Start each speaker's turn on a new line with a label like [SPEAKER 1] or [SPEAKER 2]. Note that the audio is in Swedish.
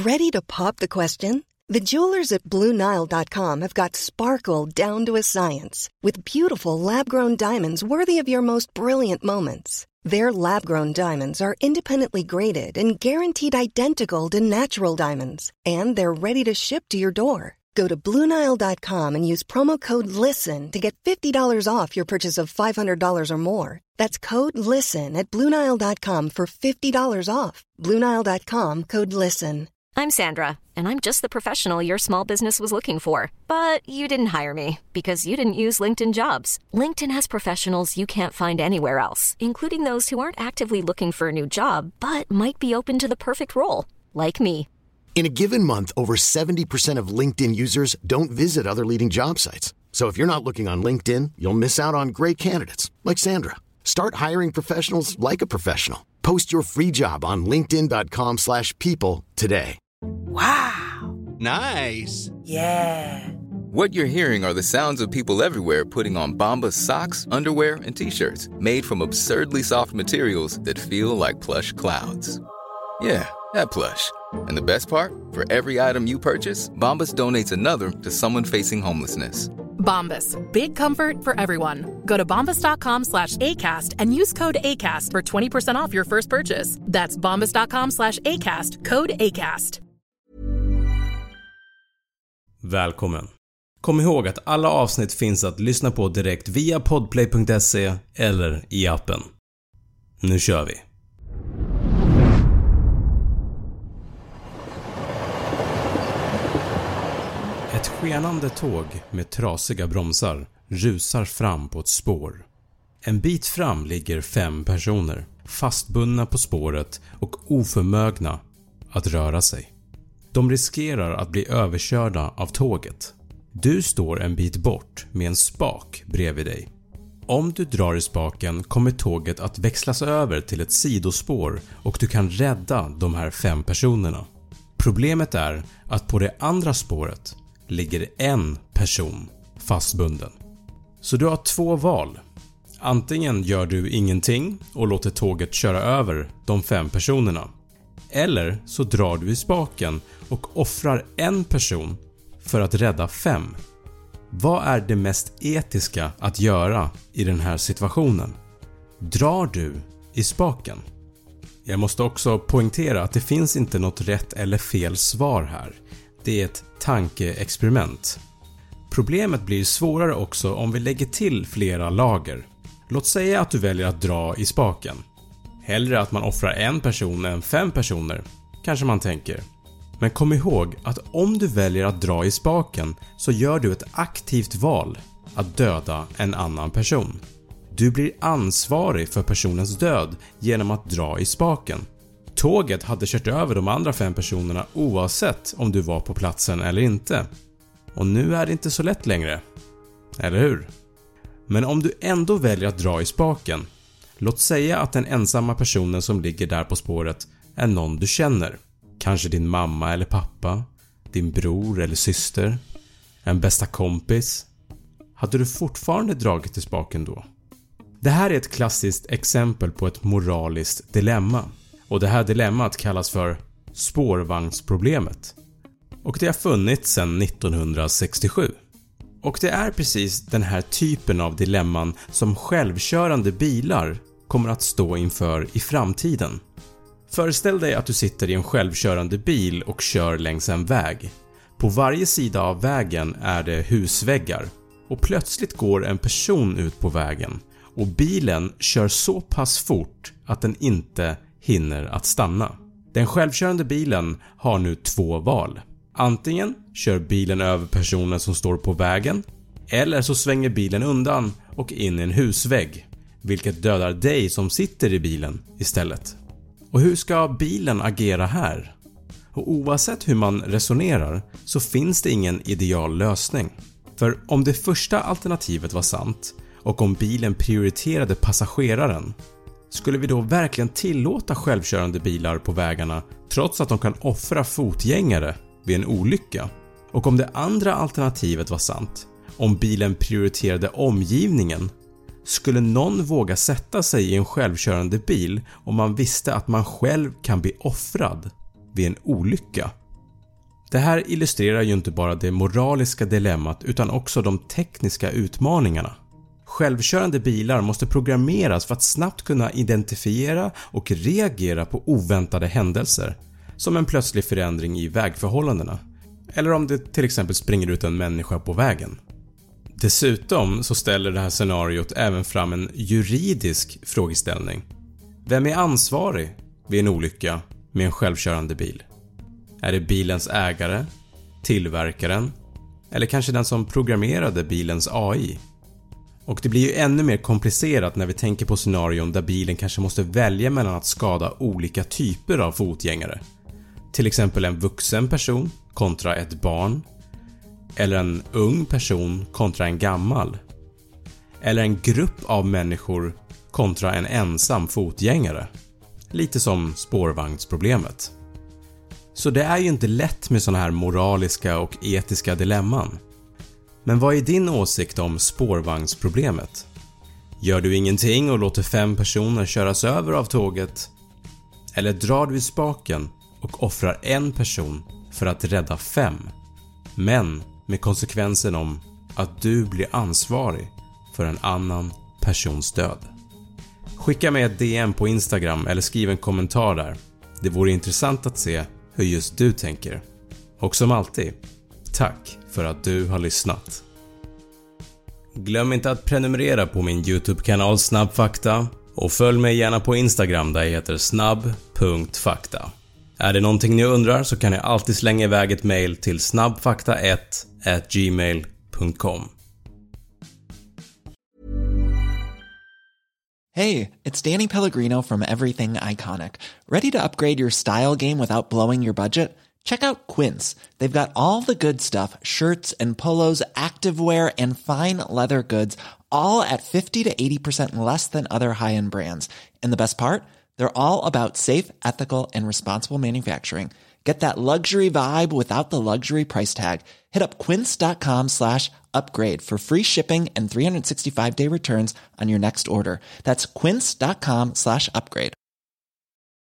[SPEAKER 1] Ready to pop the question? The jewelers at BlueNile.com have got sparkle down to a science with beautiful lab-grown diamonds worthy of your most brilliant moments. Their lab-grown diamonds are independently graded and guaranteed identical to natural diamonds, and they're ready to ship to your door. Go to BlueNile.com and use promo code LISTEN to get $50 off your purchase of $500 or more. That's code LISTEN at BlueNile.com for $50 off. BlueNile.com, code LISTEN.
[SPEAKER 2] I'm Sandra, and I'm just the professional your small business was looking for. But you didn't hire me because you didn't use LinkedIn Jobs. LinkedIn has professionals you can't find anywhere else, including those who aren't actively looking for a new job, but might be open to the perfect role, like me.
[SPEAKER 3] In a given month, over 70% of LinkedIn users don't visit other leading job sites. So if you're not looking on LinkedIn, you'll miss out on great candidates like Sandra. Start hiring professionals like a professional. Post your free job on linkedin.com/people today.
[SPEAKER 4] Wow.
[SPEAKER 5] Nice.
[SPEAKER 4] Yeah.
[SPEAKER 6] What you're hearing are the sounds of people everywhere putting on Bombas socks, underwear, and T-shirts made from absurdly soft materials that feel like plush clouds. Yeah, that plush. And the best part? For every item you purchase, Bombas donates another to someone facing homelessness.
[SPEAKER 7] Bombas. Big comfort for everyone. Go to bombas.com/ACAST and use code ACAST for 20% off your first purchase. That's bombas.com/ACAST. Code ACAST.
[SPEAKER 8] Välkommen. Kom ihåg att alla avsnitt finns att lyssna på direkt via podplay.se eller i appen. Nu kör vi. Ett skenande tåg med trasiga bromsar rusar fram på ett spår. En bit fram ligger 5 personer, fastbundna på spåret och oförmögna att röra sig. De riskerar att bli överkörda av tåget. Du står en bit bort med en spak bredvid dig. Om du drar i spaken kommer tåget att växlas över till ett sidospår och du kan rädda de här 5 personerna. Problemet är att på det andra spåret ligger en person fastbunden. Så du har 2 val. Antingen gör du ingenting och låter tåget köra över de 5 personerna. Eller så drar du i spaken och offrar en person för att rädda 5. Vad är det mest etiska att göra i den här situationen? Drar du i spaken? Jag måste också poängtera att det finns inte något rätt eller fel svar här. Det är ett tankeexperiment. Problemet blir svårare också om vi lägger till flera lager. Låt säga att du väljer att dra i spaken. Hellre att man offrar en person än 5 personer, kanske man tänker. Men kom ihåg att om du väljer att dra i spaken så gör du ett aktivt val att döda en annan person. Du blir ansvarig för personens död genom att dra i spaken. Tåget hade kört över de andra 5 personerna oavsett om du var på platsen eller inte. Och nu är det inte så lätt längre. Eller hur? Men om du ändå väljer att dra i spaken, låt säga att den ensamma personen som ligger där på spåret är någon du känner. Kanske din mamma eller pappa, din bror eller syster, en bästa kompis. Hade du fortfarande dragit i spaken då? Det här är ett klassiskt exempel på ett moraliskt dilemma. Och det här dilemmat kallas för spårvagnsproblemet. Och det har funnits sedan 1967. Och det är precis den här typen av dilemman som självkörande bilar kommer att stå inför i framtiden. Föreställ dig att du sitter i en självkörande bil och kör längs en väg. På varje sida av vägen är det husväggar. Och plötsligt går en person ut på vägen. Och bilen kör så pass fort att den inte hinner att stanna. Den självkörande bilen har nu 2 val. Antingen kör bilen över personen som står på vägen, eller så svänger bilen undan och in i en husvägg, vilket dödar dig som sitter i bilen istället. Och hur ska bilen agera här? Och oavsett hur man resonerar så finns det ingen ideal lösning. För om det första alternativet var sant och om bilen prioriterade passageraren, skulle vi då verkligen tillåta självkörande bilar på vägarna trots att de kan offra fotgängare vid en olycka? Och om det andra alternativet var sant, om bilen prioriterade omgivningen, skulle någon våga sätta sig i en självkörande bil om man visste att man själv kan bli offrad vid en olycka? Det här illustrerar ju inte bara det moraliska dilemmat utan också de tekniska utmaningarna. Självkörande bilar måste programmeras för att snabbt kunna identifiera och reagera på oväntade händelser, som en plötslig förändring i vägförhållandena, eller om det till exempel springer ut en människa på vägen. Dessutom så ställer det här scenariot även fram en juridisk frågeställning. Vem är ansvarig vid en olycka med en självkörande bil? Är det bilens ägare, tillverkaren eller kanske den som programmerade bilens AI? Och det blir ju ännu mer komplicerat när vi tänker på scenarion där bilen kanske måste välja mellan att skada olika typer av fotgängare. Till exempel en vuxen person kontra ett barn, eller en ung person kontra en gammal, eller en grupp av människor kontra en ensam fotgängare. Lite som spårvagnsproblemet. Så det är ju inte lätt med såna här moraliska och etiska dilemman. Men vad är din åsikt om spårvagnsproblemet? Gör du ingenting och låter 5 personer köras över av tåget? Eller drar du i spaken och offrar en person för att rädda 5? Men med konsekvensen om att du blir ansvarig för en annan persons död. Skicka mig ett DM på Instagram eller skriv en kommentar där. Det vore intressant att se hur just du tänker. Och som alltid, tack för att du har lyssnat. Glöm inte att prenumerera på min YouTube-kanal Snabbfakta och följ mig gärna på Instagram där jag heter snabb.fakta. Är det någonting ni undrar så kan ni alltid slänga iväg ett mail till snabbfakta1@gmail.com.
[SPEAKER 5] Hey, it's Danny Pellegrino from Everything Iconic. Ready to upgrade your style game without blowing your budget? Check out Quince. They've got all the good stuff, shirts and polos, activewear and fine leather goods, all at 50 to 80% less than other high-end brands. And the best part? They're all about safe, ethical, and responsible manufacturing. Get that luxury vibe without the luxury price tag. Hit up quince.com/upgrade for free shipping and 365-day returns on your next order. That's quince.com/upgrade.